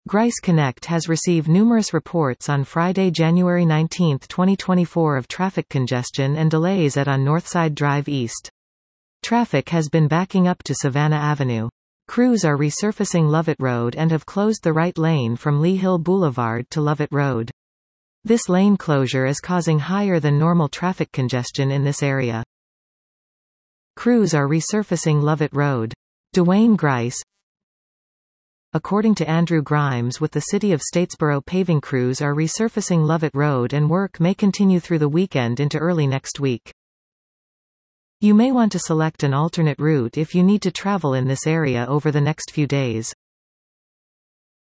Grice Connect has received numerous reports on Friday, January 19, 2024 of traffic congestion and delays at on Northside Drive East. Traffic has been backing up to Savannah Avenue. Crews are resurfacing Lovett Road and have closed the right lane from Lee Hill Boulevard to Lovett Road. This lane closure is causing higher than normal traffic congestion in this area. Crews are resurfacing Lovett Road. Dwayne Grice. According to Andrew Grimes with the City of Statesboro, paving crews are resurfacing Lovett Road and work may continue through the weekend into early next week. You may want to select an alternate route if you need to travel in this area over the next few days.